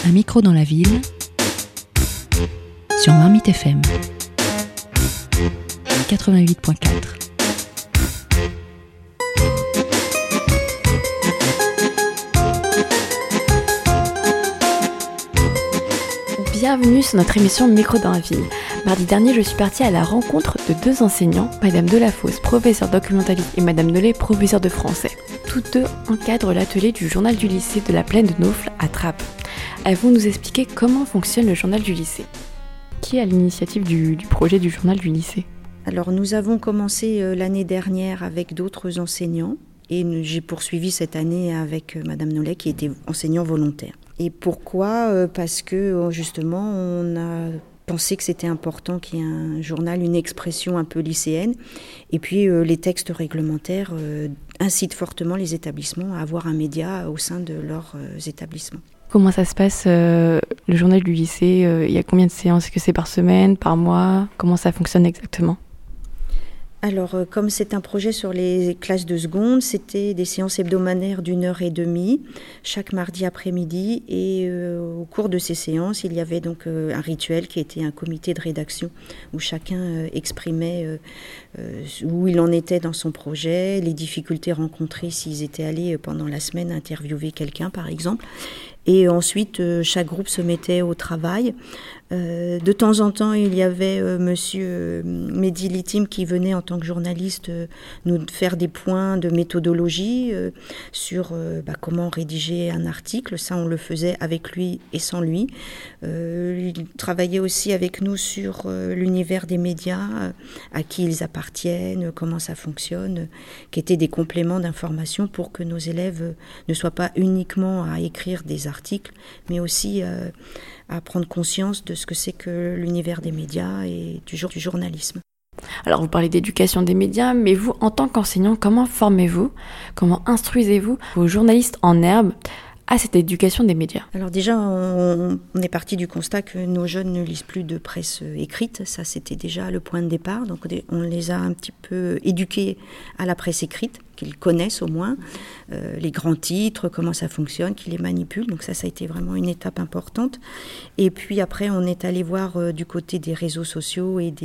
Un micro dans la ville sur Marmite FM 88.4. Bienvenue sur notre émission Micro dans la ville. Mardi dernier, je suis partie à la rencontre de deux enseignants, Madame Delafosse, professeure documentaliste, et Madame Nollet, professeure de français. Toutes deux encadrent l'atelier du journal du lycée de la plaine de Naufle à Trappes. Elles vont nous expliquer comment fonctionne le journal du lycée. Qui est à l'initiative du projet du journal du lycée ? Alors nous avons commencé l'année dernière avec d'autres enseignants et j'ai poursuivi cette année avec Madame Nollet qui était enseignant volontaire. Et pourquoi ? Parce que justement on a pensé que c'était important qu'il y ait un journal, une expression un peu lycéenne. Et puis les textes réglementaires incitent fortement les établissements à avoir un média au sein de leurs établissements. Comment ça se passe, le journal du lycée ? Il y a combien de séances ? Est-ce que c'est par semaine, par mois ? Comment ça fonctionne exactement ? Alors, comme c'est un projet sur les classes de seconde, c'était des séances hebdomadaires d'1h30, chaque mardi après-midi. Et au cours de ces séances, il y avait donc un rituel qui était un comité de rédaction où chacun exprimait où il en était dans son projet, les difficultés rencontrées s'ils étaient allés pendant la semaine interviewer quelqu'un, par exemple. Et ensuite, chaque groupe se mettait au travail. De temps en temps, il y avait monsieur Mehdi Litim qui venait en tant que journaliste nous faire des points de méthodologie sur comment rédiger un article. Ça, on le faisait avec lui et sans lui. Il travaillait aussi avec nous sur l'univers des médias, à qui ils appartiennent, comment ça fonctionne, qui étaient des compléments d'information pour que nos élèves ne soient pas uniquement à écrire des articles, mais aussi à prendre conscience de ce que c'est que l'univers des médias et du journalisme. Alors vous parlez d'éducation des médias, mais vous, en tant qu'enseignant, comment formez-vous, comment instruisez-vous vos journalistes en herbe à cette éducation des médias ? Alors déjà, on est parti du constat que nos jeunes ne lisent plus de presse écrite. Ça, c'était déjà le point de départ. Donc on les a un petit peu éduqués à la presse écrite, qu'ils connaissent au moins, les grands titres, comment ça fonctionne, qu'ils les manipulent. Donc ça a été vraiment une étape importante. Et puis après, on est allé voir du côté des réseaux sociaux et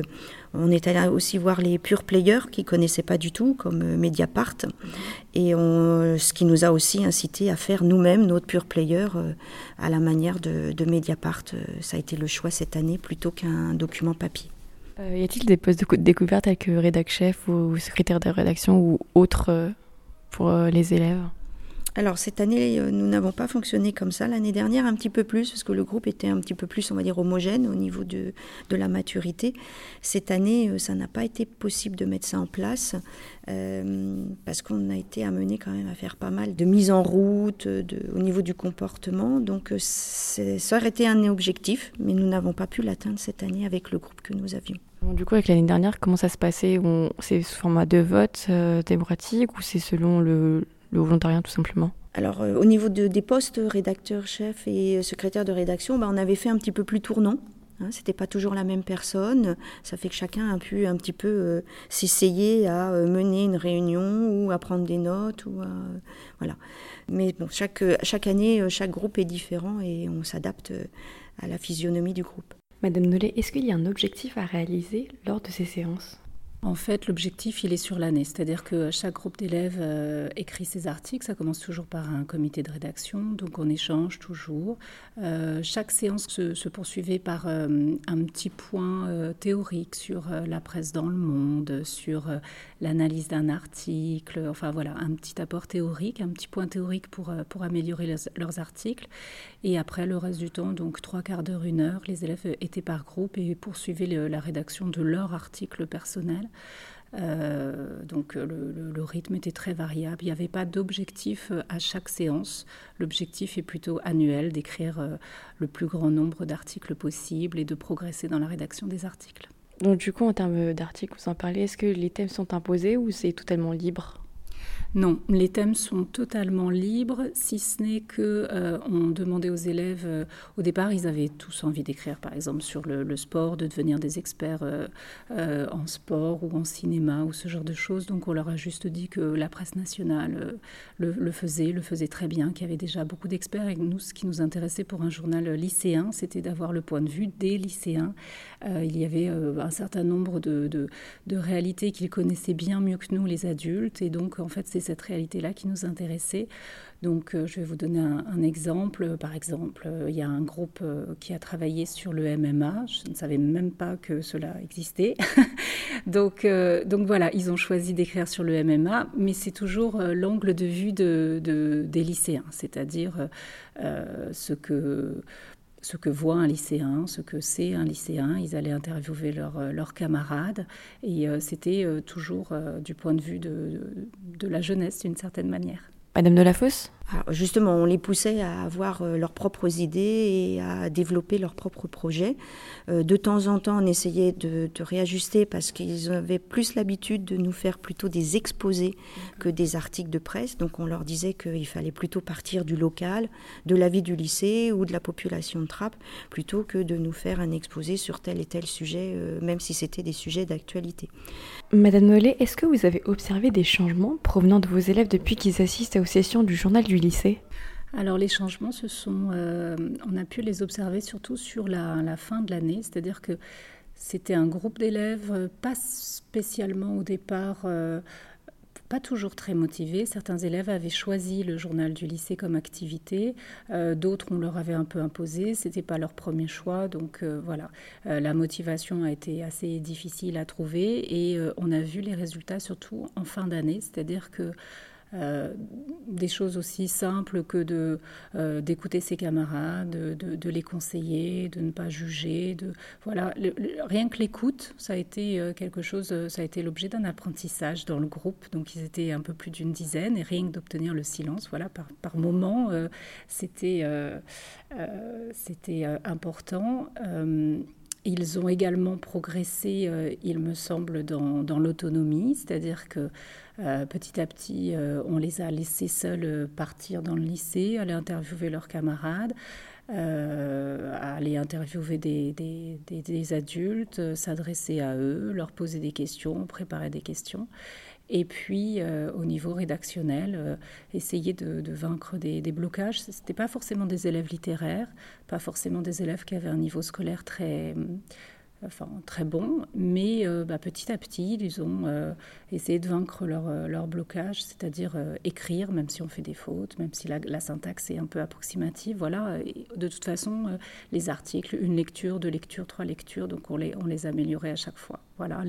on est allé aussi voir les pure players qui ne connaissaient pas du tout, comme Mediapart. Et ce qui nous a aussi incité à faire nous-mêmes notre pure player à la manière de Mediapart. Ça a été le choix cette année plutôt qu'un document papier. Y a-t-il des postes de découverte tels que rédac-chef ou secrétaire de rédaction ou autres pour les élèves ? Alors cette année, nous n'avons pas fonctionné comme ça. L'année dernière, un petit peu plus, parce que le groupe était un petit peu plus, on va dire, homogène au niveau de la maturité. Cette année, ça n'a pas été possible de mettre ça en place, parce qu'on a été amené quand même à faire pas mal de mise en route au niveau du comportement. Donc ça aurait été un objectif, mais nous n'avons pas pu l'atteindre cette année avec le groupe que nous avions. Du coup, avec l'année dernière, comment ça se passait ? C'est sous format de vote démocratique ou c'est selon le volontariat tout simplement ? Alors au niveau des postes rédacteur-chef et secrétaire de rédaction, on avait fait un petit peu plus tournant. C'était pas toujours la même personne. Ça fait que chacun a pu un petit peu s'essayer à mener une réunion ou à prendre des notes. Voilà. Mais bon, chaque année, chaque groupe est différent et on s'adapte à la physionomie du groupe. Madame Nollet, est-ce qu'il y a un objectif à réaliser lors de ces séances ? En fait, l'objectif, il est sur l'année. C'est-à-dire que chaque groupe d'élèves écrit ses articles. Ça commence toujours par un comité de rédaction. Donc, on échange toujours. Chaque séance se poursuivait par un petit point théorique sur la presse dans le monde, sur l'analyse d'un article. Enfin, voilà, un petit apport théorique, un petit point théorique pour améliorer leurs articles. Et après, le reste du temps, donc 3/4 d'heure, 1 heure, les élèves étaient par groupe et poursuivaient la rédaction de leur article personnel. Donc le rythme était très variable. Il n'y avait pas d'objectif à chaque séance. L'objectif est plutôt annuel, d'écrire le plus grand nombre d'articles possible et de progresser dans la rédaction des articles. Donc du coup, en termes d'articles, vous en parlez, est-ce que les thèmes sont imposés ou c'est totalement libre ? Non, les thèmes sont totalement libres, si ce n'est que on demandait aux élèves, au départ, ils avaient tous envie d'écrire, par exemple, sur le sport, de devenir des experts en sport ou en cinéma ou ce genre de choses. Donc, on leur a juste dit que la presse nationale le faisait très bien, qu'il y avait déjà beaucoup d'experts. Et nous, ce qui nous intéressait pour un journal lycéen, c'était d'avoir le point de vue des lycéens. Il y avait un certain nombre de réalités qu'ils connaissaient bien mieux que nous, les adultes. Et donc, en fait, c'est cette réalité-là qui nous intéressait. Donc, je vais vous donner un exemple. Par exemple, il y a un groupe qui a travaillé sur le MMA. Je ne savais même pas que cela existait. donc voilà, ils ont choisi d'écrire sur le MMA, mais c'est toujours l'angle de vue des lycéens, c'est-à-dire ce que voit un lycéen, ce que c'est un lycéen. Ils allaient interviewer leurs camarades et c'était toujours du point de vue de la jeunesse d'une certaine manière. Madame Delafosse ? Alors justement, on les poussait à avoir leurs propres idées et à développer leurs propres projets. De temps en temps, on essayait de réajuster parce qu'ils avaient plus l'habitude de nous faire plutôt des exposés que des articles de presse. Donc on leur disait qu'il fallait plutôt partir du local, de la vie du lycée ou de la population de Trappes, plutôt que de nous faire un exposé sur tel et tel sujet, même si c'était des sujets d'actualité. Madame Nollet, est-ce que vous avez observé des changements provenant de vos élèves depuis qu'ils assistent aux sessions du journal du lycée ? Alors les changements, on a pu les observer surtout sur la fin de l'année, c'est-à-dire que c'était un groupe d'élèves pas spécialement au départ, pas toujours très motivés. Certains élèves avaient choisi le journal du lycée comme activité, d'autres on leur avait un peu imposé, c'était pas leur premier choix, donc voilà. La motivation a été assez difficile à trouver et on a vu les résultats surtout en fin d'année, c'est-à-dire que des choses aussi simples que d'écouter ses camarades, de les conseiller, de ne pas juger. Voilà, rien que l'écoute, ça a été quelque chose, ça a été l'objet d'un apprentissage dans le groupe. Donc ils étaient un peu plus d'une dizaine et rien que d'obtenir le silence, voilà, par moment, c'était important. Ils ont également progressé, il me semble, dans l'autonomie, c'est-à-dire que petit à petit, on les a laissés seuls partir dans le lycée, aller interviewer leurs camarades, aller interviewer des adultes, s'adresser à eux, leur poser des questions, préparer des questions. Et puis, au niveau rédactionnel, essayer de vaincre des blocages. Ce n'était pas forcément des élèves littéraires, pas forcément des élèves qui avaient un niveau scolaire très bon, mais petit à petit, ils ont essayé de vaincre leur blocage, c'est-à-dire écrire, même si on fait des fautes, même si la syntaxe est un peu approximative. Voilà. Et de toute façon, les articles, une lecture, deux lectures, trois lectures, donc on les améliorait à chaque fois. Voilà,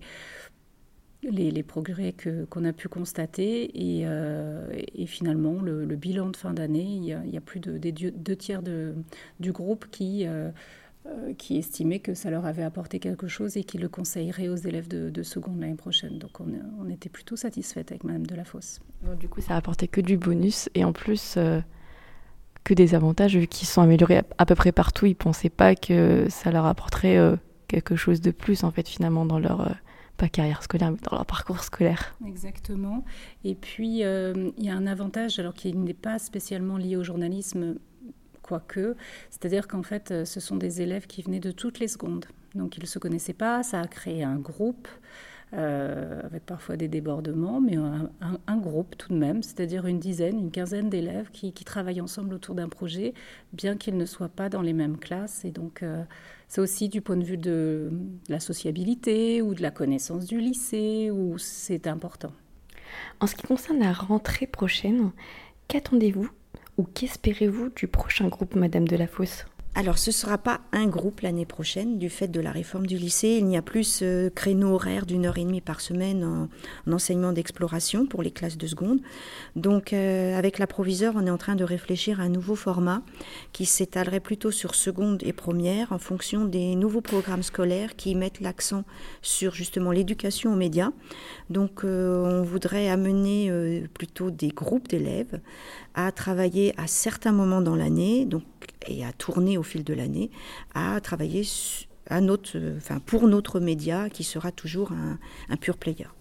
les progrès qu'on a pu constater et finalement le bilan de fin d'année, il y a plus des 2/3 du groupe qui estimaient que ça leur avait apporté quelque chose et qui le conseilleraient aux élèves de seconde l'année prochaine. Donc on était plutôt satisfaite avec Madame Delafosse. Donc, du coup, ça a apporté que du bonus et en plus que des avantages vu qu'ils sont améliorés à peu près partout. Ils ne pensaient pas que ça leur apporterait quelque chose de plus en fait finalement dans leur pas carrière scolaire, mais dans leur parcours scolaire. Exactement. Et puis, il y a un avantage, alors qui n'est pas spécialement lié au journalisme, quoique, c'est-à-dire qu'en fait, ce sont des élèves qui venaient de toutes les secondes. Donc, ils ne se connaissaient pas, ça a créé un groupe, avec parfois des débordements, mais un groupe tout de même, c'est-à-dire une quinzaine d'élèves qui travaillent ensemble autour d'un projet, bien qu'ils ne soient pas dans les mêmes classes. Et donc, c'est aussi du point de vue de la sociabilité ou de la connaissance du lycée, où c'est important. En ce qui concerne la rentrée prochaine, qu'attendez-vous ou qu'espérez-vous du prochain groupe Madame Delafosse ? Alors, ce ne sera pas un groupe l'année prochaine, du fait de la réforme du lycée. Il n'y a plus ce créneau horaire d'1h30 par semaine en enseignement d'exploration pour les classes de seconde. Donc, avec la proviseure, on est en train de réfléchir à un nouveau format qui s'étalerait plutôt sur seconde et première en fonction des nouveaux programmes scolaires qui mettent l'accent sur justement l'éducation aux médias. Donc, on voudrait amener plutôt des groupes d'élèves à travailler à certains moments dans l'année, et à tourner au fil de l'année, à travailler pour notre média qui sera toujours un pure player.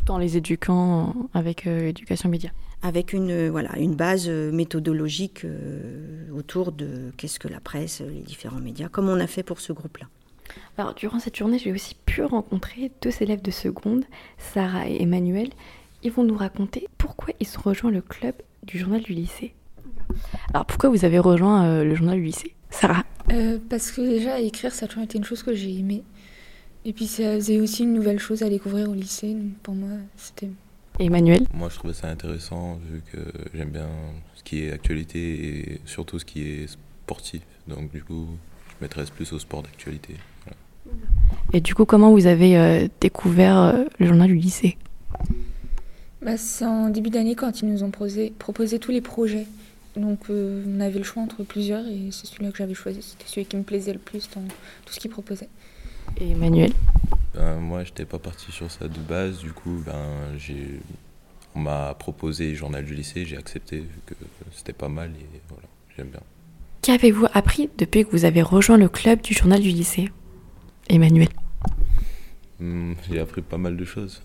Tout en les éduquant avec éducation média. Avec une base méthodologique autour de qu'est-ce que la presse, les différents médias, comme on a fait pour ce groupe-là. Alors, durant cette journée, j'ai aussi pu rencontrer 2 élèves de seconde, Sarah et Emmanuel. Ils vont nous raconter pourquoi ils ont rejoint le club du journal du lycée. Alors, pourquoi vous avez rejoint le journal du lycée, Sarah? Parce que déjà, écrire, ça a toujours été une chose que j'ai aimée. Et puis, ça faisait aussi une nouvelle chose à découvrir au lycée. Donc, pour moi, c'était... Et Emmanuel? Moi, je trouvais ça intéressant vu que j'aime bien ce qui est actualité et surtout ce qui est sportif. Donc, du coup, je m'intéresse plus au sport d'actualité. Voilà. Et du coup, comment vous avez découvert le journal du lycée? C'est en début d'année quand ils nous ont proposé tous les projets. Donc, on avait le choix entre plusieurs et c'est celui-là que j'avais choisi. C'était celui qui me plaisait le plus dans tout ce qu'ils proposaient. Et Emmanuel? Moi, j'étais pas parti sur ça de base. Du coup, on m'a proposé journal du lycée. J'ai accepté vu que c'était pas mal et voilà, j'aime bien. Qu'avez-vous appris depuis que vous avez rejoint le club du journal du lycée, Emmanuel? J'ai appris pas mal de choses.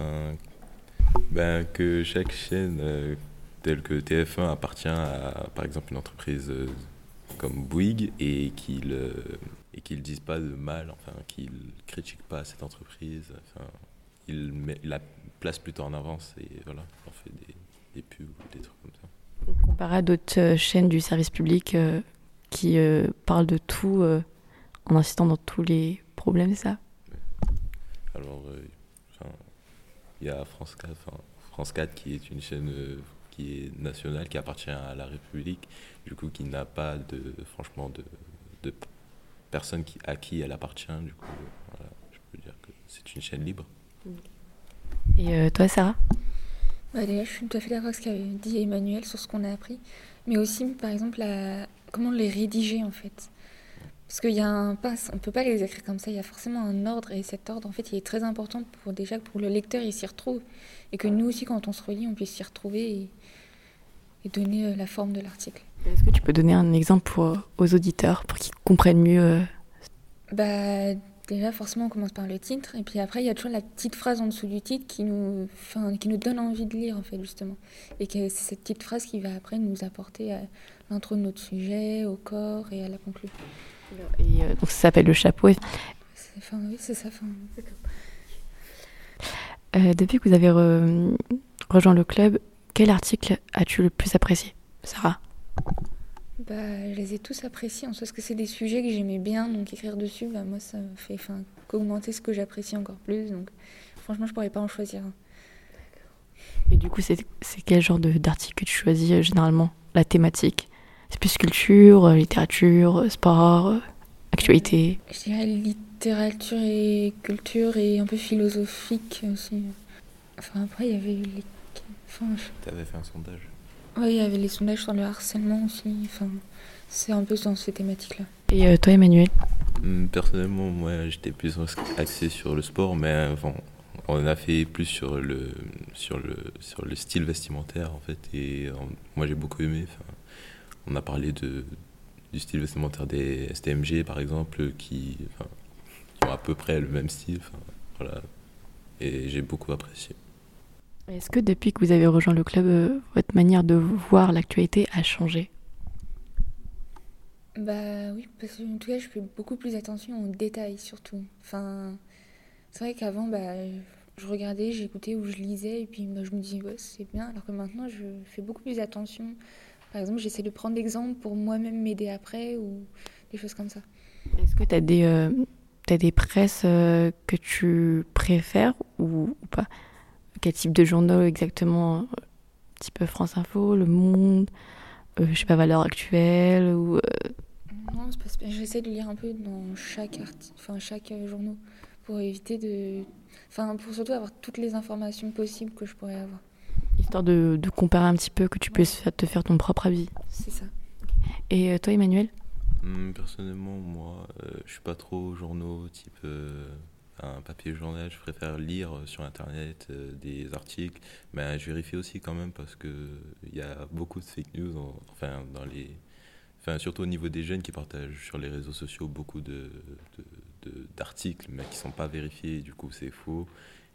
Que chaque chaîne, telle que TF1, appartient à, par exemple, une entreprise comme Bouygues et qu'ils disent pas de mal, qu'ils critiquent pas cette entreprise. Ils la placent plutôt en avance et voilà, on fait des pubs ou des trucs comme ça. Comparé à d'autres chaînes du service public qui parlent de tout en insistant dans tous les problèmes, c'est ça? Alors, il y a France 4 qui est une chaîne qui est nationale, qui appartient à la République, du coup qui n'a pas franchement de personne à qui elle appartient, du coup voilà, je peux dire que c'est une chaîne libre. Et toi, Sarah? Déjà, je suis tout à fait d'accord avec ce qu'avait dit Emmanuel sur ce qu'on a appris, mais aussi par exemple comment les rédiger en fait. Parce qu'il y a on ne peut pas les écrire comme ça, il y a forcément un ordre, et cet ordre, en fait, il est très important pour le lecteur, il s'y retrouve, et que nous aussi, quand on se relit, on puisse s'y retrouver et donner la forme de l'article. Est-ce que tu peux donner un exemple aux auditeurs, pour qu'ils comprennent mieux Déjà, forcément, on commence par le titre, et puis après, il y a toujours la petite phrase en dessous du titre qui nous donne envie de lire, en fait, justement. Et que c'est cette petite phrase qui va après nous apporter à l'intro de notre sujet, au corps et à la conclusion. Et donc ça s'appelle le chapeau. Oui, c'est ça. Depuis que vous avez rejoint le club, quel article as-tu le plus apprécié, Sarah? Je les ai tous appréciés, en soi, parce que c'est des sujets que j'aimais bien, donc écrire dessus, moi, ça me fait qu'augmenter ce que j'apprécie encore plus. Donc, franchement, je pourrais pas en choisir un. Et du coup, c'est quel genre d'article que tu choisis généralement? La thématique? C'est plus culture, littérature, sport, actualité? Je dirais littérature et culture et un peu philosophique aussi. Après, il y avait T'avais fait un sondage? Oui, il y avait les sondages sur le harcèlement aussi. C'est un peu dans ces thématiques-là. Et toi, Emmanuel? Personnellement, moi, j'étais plus axé sur le sport, mais on a fait plus sur le style vestimentaire, en fait. Et moi, j'ai beaucoup aimé. On a parlé du style vestimentaire des STMG, par exemple, qui ont à peu près le même style. Voilà. Et j'ai beaucoup apprécié. Est-ce que depuis que vous avez rejoint le club, votre manière de voir l'actualité a changé? Oui, parce que en tout cas, je fais beaucoup plus attention aux détails, surtout. C'est vrai qu'avant, je regardais, j'écoutais ou je lisais, et puis je me disais, ouais, c'est bien, alors que maintenant, je fais beaucoup plus attention. Par exemple, j'essaie de prendre l'exemple pour moi-même m'aider après, ou des choses comme ça. Est-ce que tu as des presses que tu préfères ou pas? Quel type de journaux exactement? Type France Info, Le Monde, je sais pas, Valeurs Actuelles ou... Non, c'est pas... j'essaie de lire un peu dans chaque journaux pour éviter pour surtout avoir toutes les informations possibles que je pourrais avoir. Histoire de comparer un petit peu, que tu puisses te faire ton propre avis. C'est ça. Et toi, Emmanuel? Personnellement, moi, je suis pas trop journaux type un papier journal. Je préfère lire sur Internet des articles, mais je vérifie aussi quand même parce que il y a beaucoup de fake news, surtout au niveau des jeunes qui partagent sur les réseaux sociaux beaucoup d'articles, mais qui sont pas vérifiés. Du coup, c'est faux.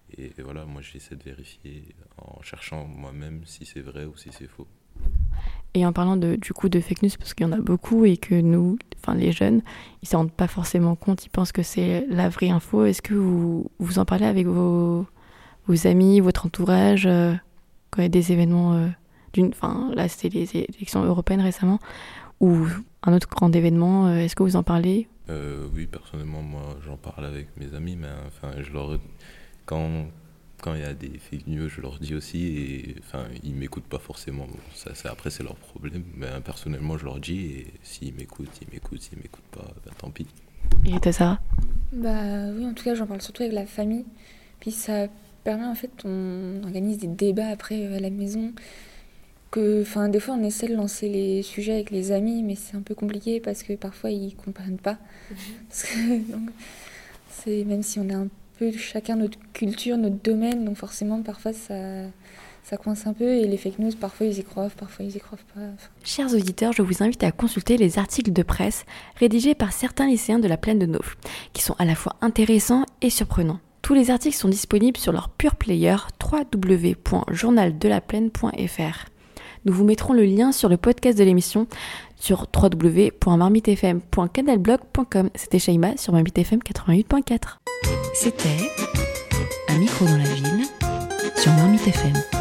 Et voilà, moi j'essaie de vérifier en cherchant moi-même si c'est vrai ou si c'est faux. Et en parlant du coup de fake news, parce qu'il y en a beaucoup et que nous, enfin les jeunes, ils ne s'en rendent pas forcément compte, ils pensent que c'est la vraie info. Est-ce que vous en parlez avec vos amis, votre entourage, quand il y a des événements là c'était les élections européennes récemment, ou un autre grand événement, est-ce que vous en parlez ? Oui, personnellement, moi j'en parle avec mes amis, mais enfin, quand il y a des fake news, je leur dis aussi, et enfin, ils m'écoutent pas forcément. Bon, après, c'est leur problème, mais personnellement, je leur dis, et s'ils m'écoutent, s'ils m'écoutent pas, tant pis. Et t'as ça ? Bah oui, en tout cas, j'en parle surtout avec la famille. Puis ça permet, en fait, on organise des débats après à la maison. Des fois, on essaie de lancer les sujets avec les amis, mais c'est un peu compliqué parce que parfois, ils comprennent pas. Parce que, donc, même si on a un peu chacun notre culture, notre domaine, donc forcément parfois ça coince un peu, et les fake news parfois ils y croient, parfois ils y croient pas. Chers auditeurs, je vous invite à consulter les articles de presse rédigés par certains lycéens de la Plaine de Naufle, qui sont à la fois intéressants et surprenants. Tous les articles sont disponibles sur leur pure player www.journaldelaplaine.fr. Nous vous mettrons le lien sur le podcast de l'émission sur www.marmitefm.canalblog.com. C'était Shaima sur Marmite FM 88.4. C'était Un micro dans la ville sur Marmite FM.